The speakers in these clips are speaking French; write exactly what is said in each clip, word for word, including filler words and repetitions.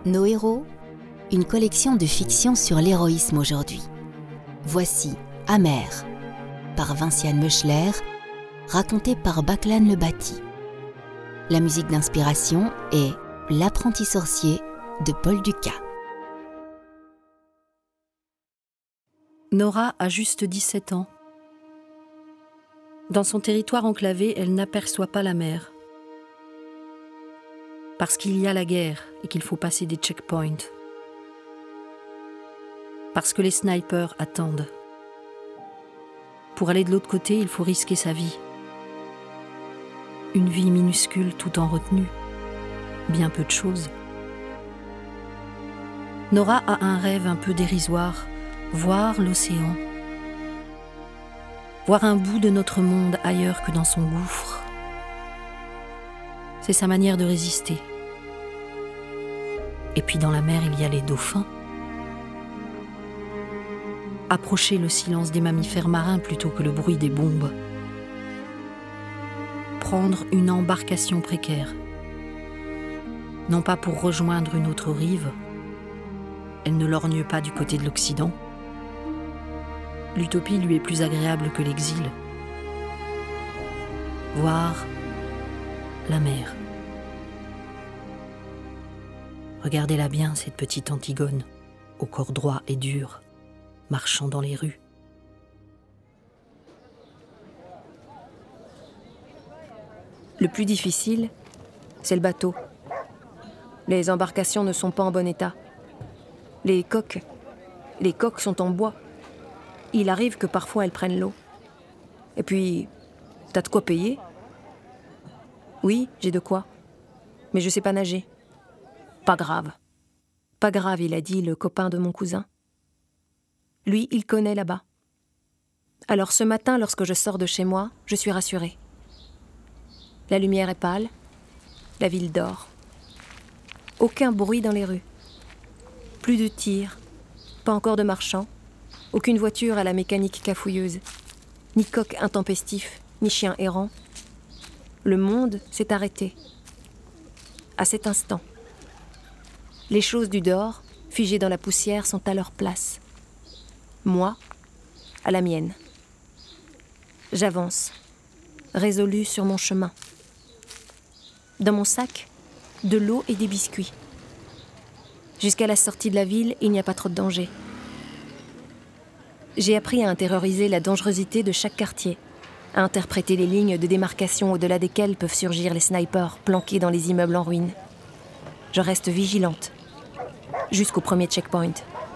Nos héros, une collection de fiction sur l'héroïsme aujourd'hui. Voici Amer, par Vinciane Meuchler, raconté par Baclan Le Bâti. La musique d'inspiration est L'apprenti sorcier de Paul Dukas. Nora a juste dix-sept ans. Dans son territoire enclavé, elle n'aperçoit pas la mer. Parce qu'il y a la guerre et qu'il faut passer des checkpoints. Parce que les snipers attendent. Pour aller de l'autre côté, il faut risquer sa vie. Une vie minuscule tout en retenue. Bien peu de choses. Nora a un rêve un peu dérisoire, voir l'océan. Voir un bout de notre monde ailleurs que dans son gouffre. C'est sa manière de résister. Et puis dans la mer, il y a les dauphins. Approcher le silence des mammifères marins plutôt que le bruit des bombes. Prendre une embarcation précaire. Non pas pour rejoindre une autre rive. Elle ne lorgne pas du côté de l'Occident. L'utopie lui est plus agréable que l'exil. Voir la mer. Regardez-la bien, cette petite Antigone, au corps droit et dur, marchant dans les rues. Le plus difficile, c'est le bateau. Les embarcations ne sont pas en bon état. Les coques, les coques sont en bois. Il arrive que parfois elles prennent l'eau. Et puis, t'as de quoi payer ? Oui, j'ai de quoi. Mais je sais pas nager. Pas grave. Pas grave, il a dit le copain de mon cousin. Lui, il connaît là-bas. Alors ce matin, lorsque je sors de chez moi, je suis rassurée. La lumière est pâle. La ville dort. Aucun bruit dans les rues. Plus de tirs. Pas encore de marchands. Aucune voiture à la mécanique cafouilleuse. Ni coq intempestif, ni chien errant. Le monde s'est arrêté. À cet instant. Les choses du dehors, figées dans la poussière, sont à leur place. Moi, à la mienne. J'avance, résolue sur mon chemin. Dans mon sac, de l'eau et des biscuits. Jusqu'à la sortie de la ville, il n'y a pas trop de danger. J'ai appris à intérioriser la dangerosité de chaque quartier, à interpréter les lignes de démarcation au-delà desquelles peuvent surgir les snipers planqués dans les immeubles en ruine. Je reste vigilante, jusqu'au premier checkpoint.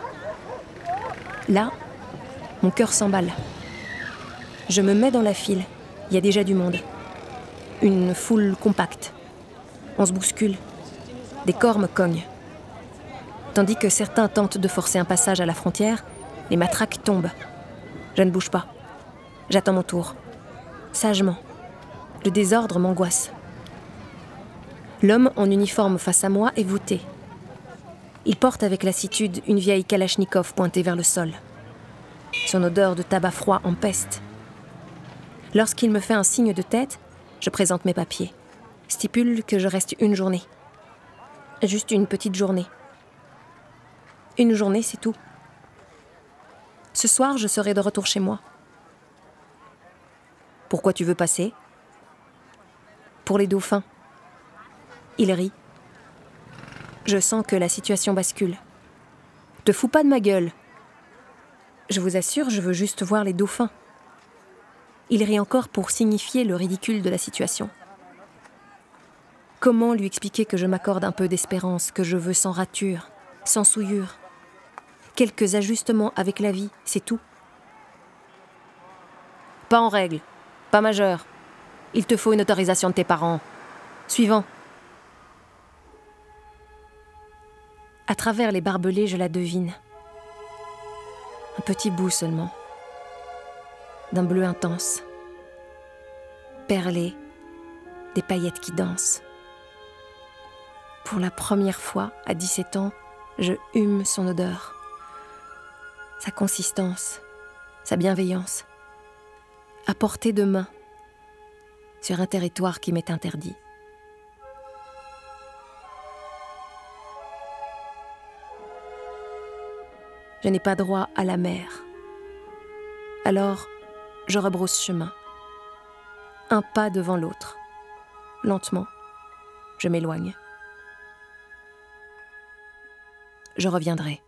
Là, mon cœur s'emballe. Je me mets dans la file, il y a déjà du monde. Une foule compacte. On se bouscule, des corps me cognent. Tandis que certains tentent de forcer un passage à la frontière, les matraques tombent. Je ne bouge pas. J'attends mon tour. Sagement. Le désordre m'angoisse. L'homme en uniforme face à moi est voûté. Il porte avec lassitude une vieille kalachnikov pointée vers le sol. Son odeur de tabac froid empeste. Lorsqu'il me fait un signe de tête, je présente mes papiers. Stipule que je reste une journée. Juste une petite journée. Une journée, c'est tout. Ce soir, je serai de retour chez moi. Pourquoi tu veux passer ? Pour les dauphins. Il rit. Je sens que la situation bascule. Te fous pas de ma gueule. Je vous assure, je veux juste voir les dauphins. Il rit encore pour signifier le ridicule de la situation. Comment lui expliquer que je m'accorde un peu d'espérance, que je veux sans rature, sans souillure ? Quelques ajustements avec la vie, c'est tout. Pas en règle, pas majeur. Il te faut une autorisation de tes parents. Suivant. À travers les barbelés, je la devine. Un petit bout seulement. D'un bleu intense. Perlé. Des paillettes qui dansent. Pour la première fois, à dix-sept ans, je hume son odeur. Sa consistance, sa bienveillance. À portée de main. Sur un territoire qui m'est interdit. je n'ai pas droit à la mer. Alors, je rebrousse chemin. Un pas devant l'autre. Lentement, je m'éloigne. Je reviendrai.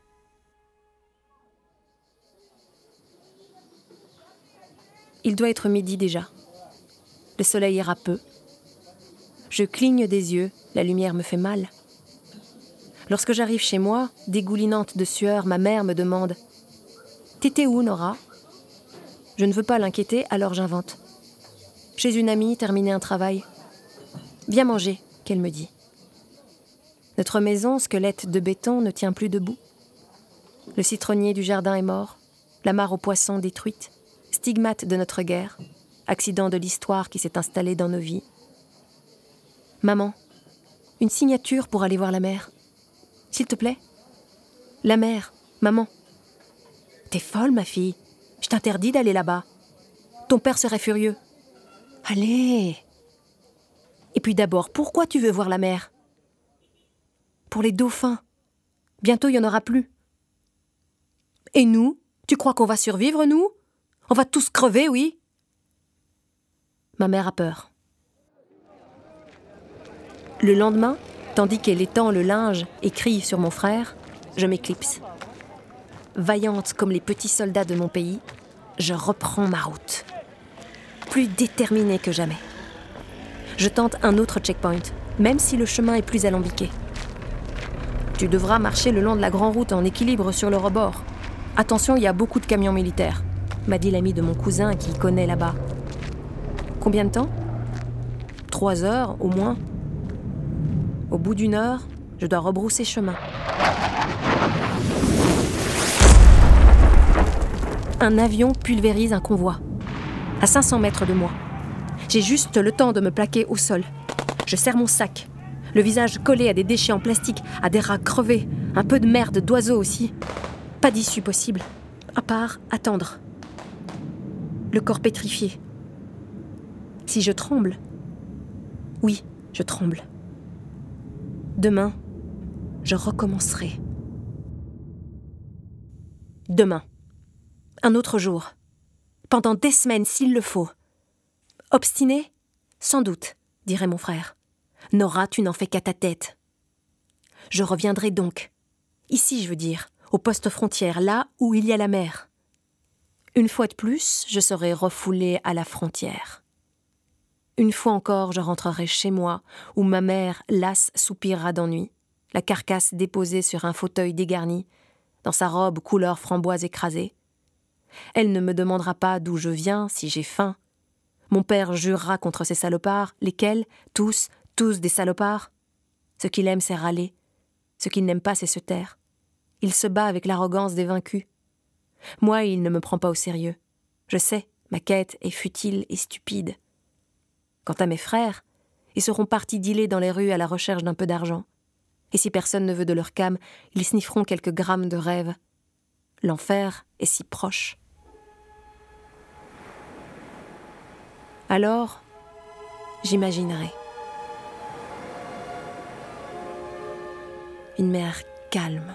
Il doit être midi déjà. Le soleil ira peu. Je cligne des yeux, la lumière me fait mal. Lorsque j'arrive chez moi, dégoulinante de sueur, ma mère me demande « T'étais où, Nora ?» Je ne veux pas l'inquiéter, alors j'invente. « Chez une amie, terminer un travail. »« Viens manger », qu'elle me dit. Notre maison, squelette de béton, ne tient plus debout. Le citronnier du jardin est mort, la mare aux poissons détruite, stigmate de notre guerre, accident de l'histoire qui s'est installé dans nos vies. Maman, une signature pour aller voir la mer. S'il te plaît. La mer, maman. T'es folle, ma fille. Je t'interdis d'aller là-bas. Ton père serait furieux. Allez. Et puis d'abord, pourquoi tu veux voir la mer ? Pour les dauphins. Bientôt, il n'y en aura plus. Et nous ? Tu crois qu'on va survivre, nous ? On va tous crever, oui ? Ma mère a peur. Le lendemain, tandis qu'elle étend le linge et crie sur mon frère, je m'éclipse. Vaillante comme les petits soldats de mon pays, je reprends ma route. Plus déterminée que jamais. Je tente un autre checkpoint, même si le chemin est plus alambiqué. Tu devras marcher le long de la grande route en équilibre sur le rebord. Attention, il y a beaucoup de camions militaires, m'a dit l'ami de mon cousin qui connaît là-bas. Combien de temps ? Trois heures, au moins. Au bout d'une heure, je dois rebrousser chemin. Un avion pulvérise un convoi, à cinq cents mètres de moi. J'ai juste le temps de me plaquer au sol. Je serre mon sac, le visage collé à des déchets en plastique, à des rats crevés, un peu de merde d'oiseaux aussi. Pas d'issue possible, à part attendre. Le corps pétrifié. Si je tremble, oui, je tremble. Demain, je recommencerai. Demain. Un autre jour. Pendant des semaines, s'il le faut. Obstiné ? Sans doute, dirait mon frère. Nora, tu n'en fais qu'à ta tête. Je reviendrai donc. Ici, je veux dire, au poste frontière, là où il y a la mer. Une fois de plus, je serai refoulée à la frontière. Une fois encore, je rentrerai chez moi, où ma mère, lasse, soupirera d'ennui, la carcasse déposée sur un fauteuil dégarni, dans sa robe couleur framboise écrasée. Elle ne me demandera pas d'où je viens, si j'ai faim. Mon père jurera contre ces salopards, lesquels, tous, tous des salopards. Ce qu'il aime, c'est râler. Ce qu'il n'aime pas, c'est se taire. Il se bat avec l'arrogance des vaincus. Moi, il ne me prend pas au sérieux. Je sais, ma quête est futile et stupide. Quant à mes frères, ils seront partis dealer dans les rues à la recherche d'un peu d'argent. Et si personne ne veut de leur cam, ils snifferont quelques grammes de rêve. L'enfer est si proche. Alors, j'imaginerai. Une mer calme.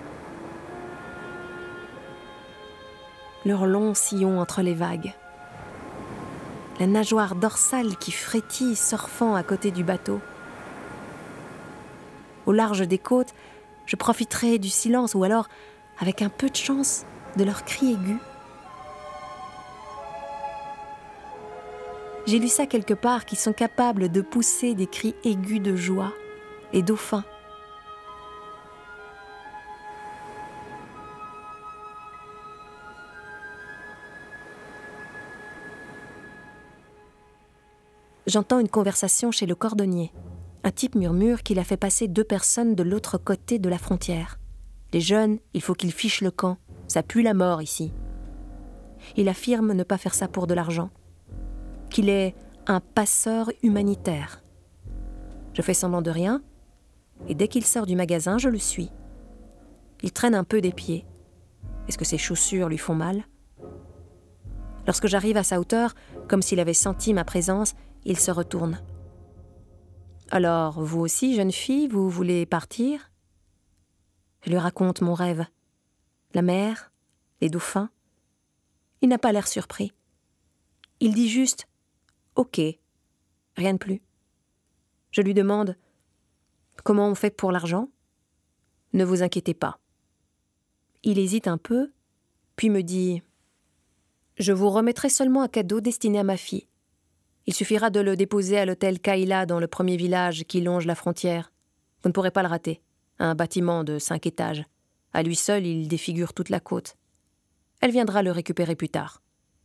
Leur long sillon entre les vagues. La nageoire dorsale qui frétille surfant à côté du bateau. Au large des côtes, je profiterai du silence ou alors, avec un peu de chance, de leurs cris aigus. J'ai lu ça quelque part, qu'ils sont capables de pousser des cris aigus de joie, les dauphins. J'entends une conversation chez le cordonnier. Un type murmure qu'il a fait passer deux personnes de l'autre côté de la frontière. Les jeunes, il faut qu'ils fichent le camp. Ça pue la mort ici. Il affirme ne pas faire ça pour de l'argent. Qu'il est un passeur humanitaire. Je fais semblant de rien, et dès qu'il sort du magasin, je le suis. Il traîne un peu des pieds. Est-ce que ses chaussures lui font mal ? Lorsque j'arrive à sa hauteur, comme s'il avait senti ma présence, il se retourne. « Alors, vous aussi, jeune fille, vous voulez partir ?» Je lui raconte mon rêve. la mer, les dauphins. Il n'a pas l'air surpris. Il dit juste « Ok », rien de plus. Je lui demande « Comment on fait pour l'argent ?»« Ne vous inquiétez pas. » Il hésite un peu, puis me dit « Je vous remettrai seulement un cadeau destiné à ma fille. Il suffira de le déposer à l'hôtel Kaila dans le premier village qui longe la frontière. Vous ne pourrez pas le rater. Un bâtiment de cinq étages. À lui seul, il défigure toute la côte. Elle viendra le récupérer plus tard.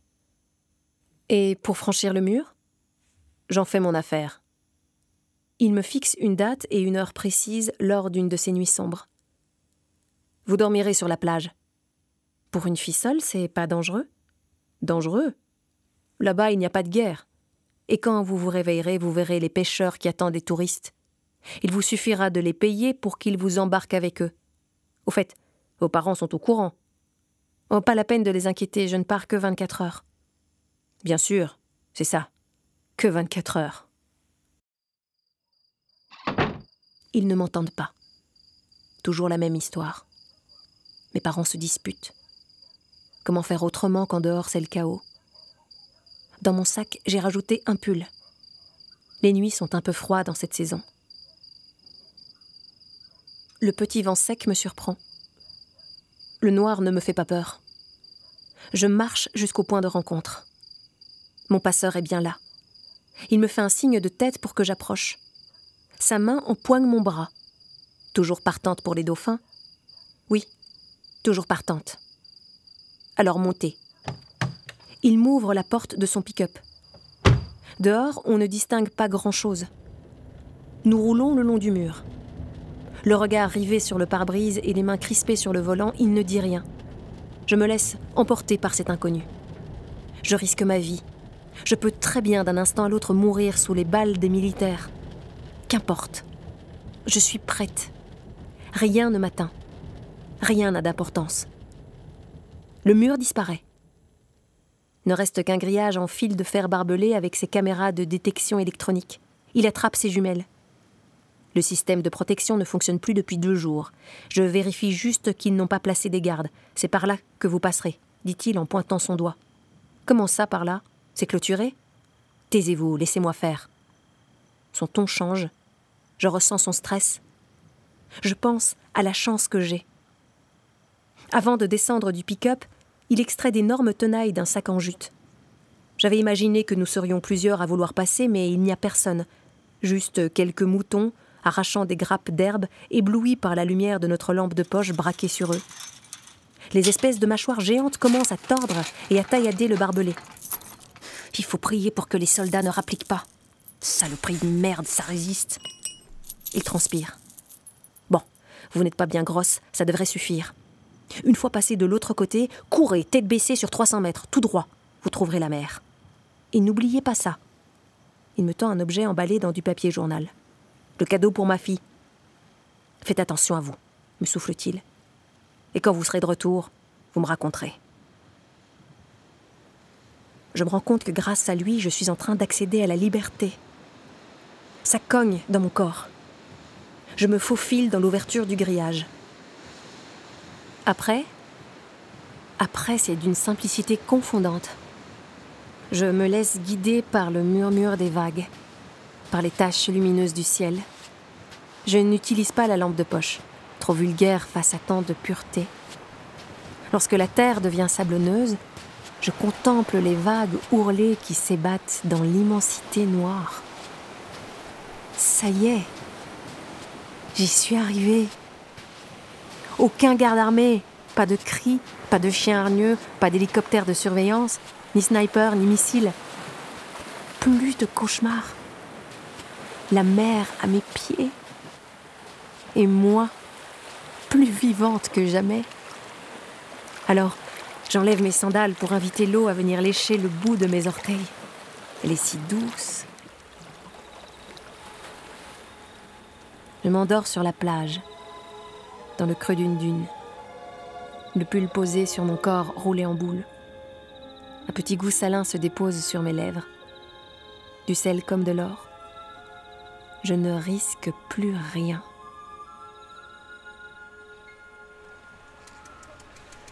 Et pour franchir le mur, j'en fais mon affaire. Il me fixe une date et une heure précise lors d'une de ces nuits sombres. Vous dormirez sur la plage. Pour une fille seule, c'est pas dangereux ? Dangereux ? Là-bas, il n'y a pas de guerre. Et quand vous vous réveillerez, vous verrez les pêcheurs qui attendent les touristes. Il vous suffira de les payer pour qu'ils vous embarquent avec eux. Au fait, vos parents sont au courant. Oh, pas la peine de les inquiéter, je ne pars que vingt-quatre heures. Bien sûr, c'est ça, que vingt-quatre heures. Ils ne m'entendent pas. Toujours la même histoire. Mes parents se disputent. Comment faire autrement quand dehors c'est le chaos ? Dans mon sac, j'ai rajouté un pull. Les nuits sont un peu froides en cette saison. Le petit vent sec me surprend. Le noir ne me fait pas peur. Je marche jusqu'au point de rencontre. Mon passeur est bien là. Il me fait un signe de tête pour que j'approche. Sa main empoigne mon bras. Toujours partante pour les dauphins ? Oui, toujours partante. Alors montez. Il m'ouvre la porte de son pick-up. Dehors, on ne distingue pas grand-chose. Nous roulons le long du mur. Le regard rivé sur le pare-brise et les mains crispées sur le volant, il ne dit rien. Je me laisse emporter par cet inconnu. Je risque ma vie. Je peux très bien d'un instant à l'autre mourir sous les balles des militaires. Qu'importe. Je suis prête. Rien ne m'atteint. Rien n'a d'importance. Le mur disparaît. Ne reste qu'un grillage en fil de fer barbelé avec ses caméras de détection électronique. Il attrape ses jumelles. Le système de protection ne fonctionne plus depuis deux jours. Je vérifie juste qu'ils n'ont pas placé des gardes. C'est par là que vous passerez, dit-il en pointant son doigt. Comment ça, par là ? C'est clôturé ? Taisez-vous, laissez-moi faire. Son ton change. Je ressens son stress. Je pense à la chance que j'ai. Avant de descendre du pick-up, il extrait d'énormes tenailles d'un sac en jute. J'avais imaginé que nous serions plusieurs à vouloir passer, mais il n'y a personne. Juste quelques moutons, arrachant des grappes d'herbe, éblouis par la lumière de notre lampe de poche braquée sur eux. Les espèces de mâchoires géantes commencent à tordre et à taillader le barbelé. Il faut prier pour que les soldats ne rappliquent pas. Saloperie de merde, ça résiste. Il transpire. Bon, vous n'êtes pas bien grosse, ça devrait suffire. Une fois passé de l'autre côté, courez, tête baissée sur trois cents mètres, tout droit. Vous trouverez la mer. Et n'oubliez pas ça. Il me tend un objet emballé dans du papier journal. Le cadeau pour ma fille. Faites attention à vous, me souffle-t-il. Et quand vous serez de retour, vous me raconterez. Je me rends compte que grâce à lui, je suis en train d'accéder à la liberté. Ça cogne dans mon corps. Je me faufile dans l'ouverture du grillage. Après, après, c'est d'une simplicité confondante. Je me laisse guider par le murmure des vagues, par les taches lumineuses du ciel. Je n'utilise pas la lampe de poche, trop vulgaire face à tant de pureté. Lorsque la terre devient sablonneuse, je contemple les vagues ourlées qui s'ébattent dans l'immensité noire. Ça y est, j'y suis arrivée. Aucun garde armé, pas de cris, pas de chiens hargneux, pas d'hélicoptère de surveillance, ni sniper, ni missile. Plus de cauchemars. La mer à mes pieds. Et moi, plus vivante que jamais. Alors, j'enlève mes sandales pour inviter l'eau à venir lécher le bout de mes orteils. Elle est si douce. Je m'endors sur la plage, dans le creux d'une dune. Le pull posé sur mon corps roulé en boule. Un petit goût salin se dépose sur mes lèvres. Du sel comme de l'or. Je ne risque plus rien.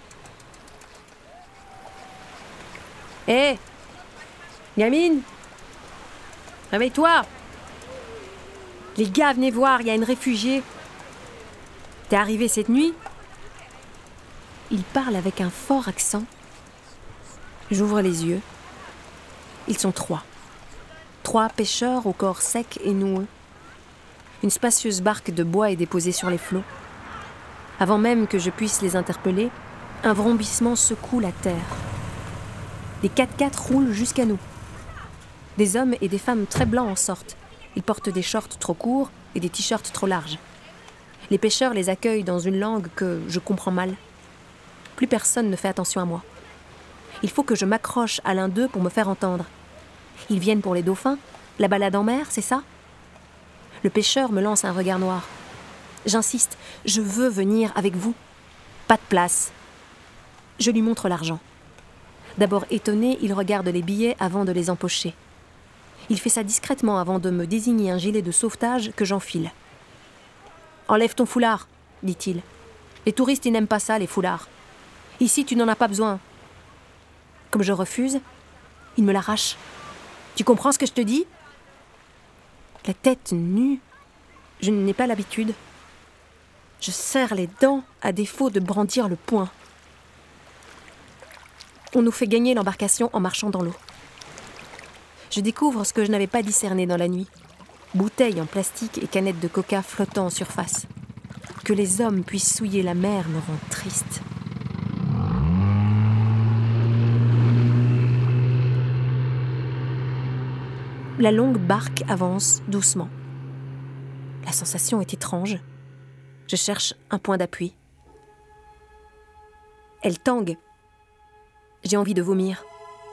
Hé, Yamine, réveille-toi. Les gars, venez voir, il y a une réfugiée. T'es arrivée cette nuit? Il parle avec un fort accent. J'ouvre les yeux. Ils sont trois. Trois pêcheurs au corps sec et noueux. Une spacieuse barque de bois est déposée sur les flots. Avant même que je puisse les interpeller, un vrombissement secoue la terre. Des quatre-quatre roulent jusqu'à nous. Des hommes et des femmes très blancs en sortent. Ils portent des shorts trop courts et des t-shirts trop larges. Les pêcheurs les accueillent dans une langue que je comprends mal. Plus personne ne fait attention à moi. Il faut que je m'accroche à l'un d'eux pour me faire entendre. Ils viennent pour les dauphins? La balade en mer, c'est ça? Le pêcheur me lance un regard noir. J'insiste, je veux venir avec vous. Pas de place. Je lui montre l'argent. D'abord étonné, il regarde les billets avant de les empocher. Il fait ça discrètement avant de me désigner un gilet de sauvetage que j'enfile. « Enlève ton foulard », dit-il. « Les touristes, ils n'aiment pas ça, les foulards. Ici, tu n'en as pas besoin. » Comme je refuse, il me l'arrache. « Tu comprends ce que je te dis ?» La tête nue, je n'ai pas l'habitude. Je serre les dents à défaut de brandir le poing. On nous fait gagner l'embarcation en marchant dans l'eau. Je découvre ce que je n'avais pas discerné dans la nuit. Bouteilles en plastique et canettes de coca flottant en surface. Que les hommes puissent souiller la mer me rend triste. La longue barque avance doucement. La sensation est étrange. Je cherche un point d'appui. Elle tangue. J'ai envie de vomir.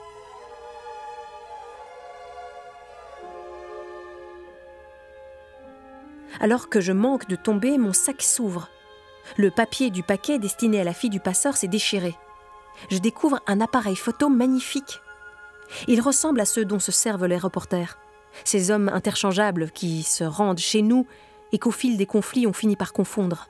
Alors que je manque de tomber, mon sac s'ouvre. Le papier du paquet destiné à la fille du passeur s'est déchiré. Je découvre un appareil photo magnifique. Il ressemble à ceux dont se servent les reporters. Ces hommes interchangeables qui se rendent chez nous et qu'au fil des conflits on finit par confondre.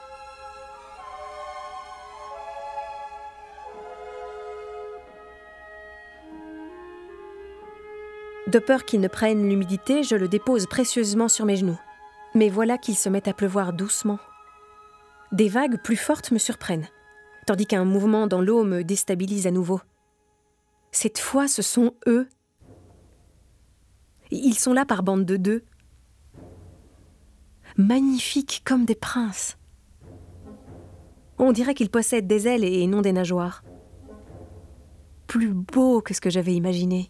De peur qu'il ne prenne l'humidité, je le dépose précieusement sur mes genoux. Mais voilà qu'il se met à pleuvoir doucement. Des vagues plus fortes me surprennent, tandis qu'un mouvement dans l'eau me déstabilise à nouveau. Cette fois, ce sont eux. Ils sont là par bande de deux. Magnifiques comme des princes. On dirait qu'ils possèdent des ailes et non des nageoires. Plus beaux que ce que j'avais imaginé.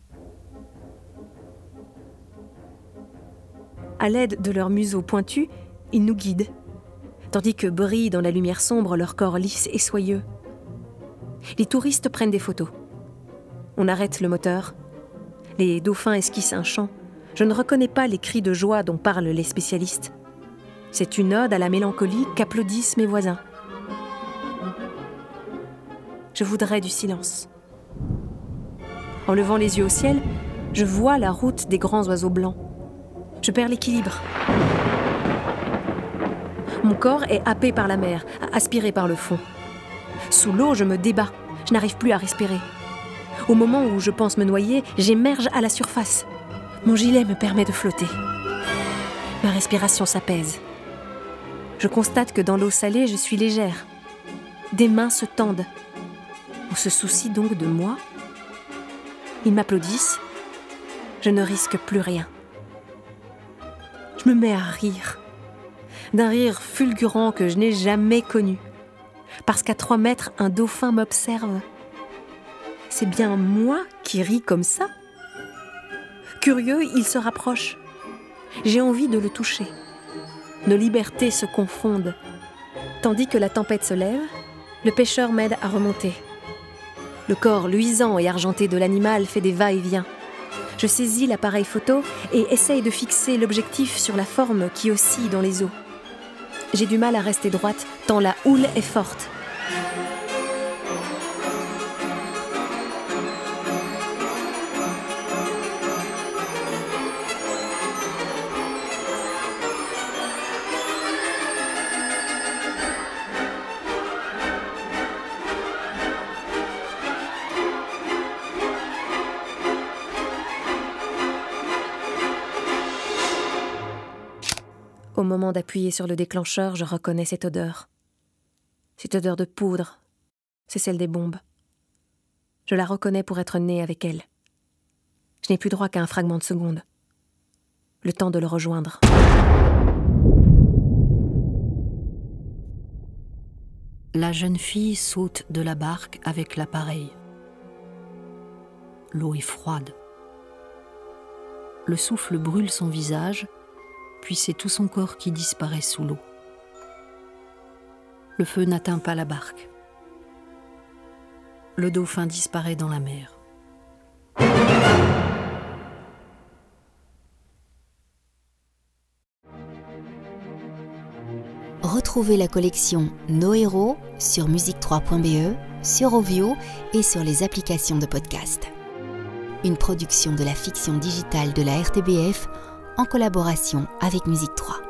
À l'aide de leurs museaux pointus, ils nous guident, tandis que brillent dans la lumière sombre leurs corps lisses et soyeux. Les touristes prennent des photos. On arrête le moteur. Les dauphins esquissent un chant. Je ne reconnais pas les cris de joie dont parlent les spécialistes. C'est une ode à la mélancolie qu'applaudissent mes voisins. Je voudrais du silence. En levant les yeux au ciel, je vois la route des grands oiseaux blancs. Je perds l'équilibre. Mon corps est happé par la mer, aspiré par le fond. Sous l'eau, je me débats. Je n'arrive plus à respirer. Au moment où je pense me noyer, j'émerge à la surface. Mon gilet me permet de flotter. Ma respiration s'apaise. Je constate que dans l'eau salée, je suis légère. Des mains se tendent. On se soucie donc de moi. Ils m'applaudissent. Je ne risque plus rien. Je me mets à rire. D'un rire fulgurant que je n'ai jamais connu. Parce qu'à trois mètres, un dauphin m'observe. C'est bien moi qui ris comme ça? Curieux, il se rapproche. J'ai envie de le toucher. Nos libertés se confondent. Tandis que la tempête se lève, le pêcheur m'aide à remonter. Le corps luisant et argenté de l'animal fait des va-et-vient. Je saisis l'appareil photo et essaye de fixer l'objectif sur la forme qui oscille dans les eaux. J'ai du mal à rester droite tant la houle est forte. moment d'appuyer sur le déclencheur, je reconnais cette odeur. Cette odeur de poudre, c'est celle des bombes. Je la reconnais pour être née avec elle. Je n'ai plus droit qu'à un fragment de seconde. Le temps de le rejoindre. La jeune fille saute de la barque avec l'appareil. L'eau est froide. Le souffle brûle son visage, puis c'est tout son corps qui disparaît sous l'eau. Le feu n'atteint pas la barque. Le dauphin disparaît dans la mer. Retrouvez la collection Nos héros sur musique trois point b e, sur Ovio et sur les applications de podcast. Une production de la fiction digitale de la R T B F en collaboration avec Musique trois.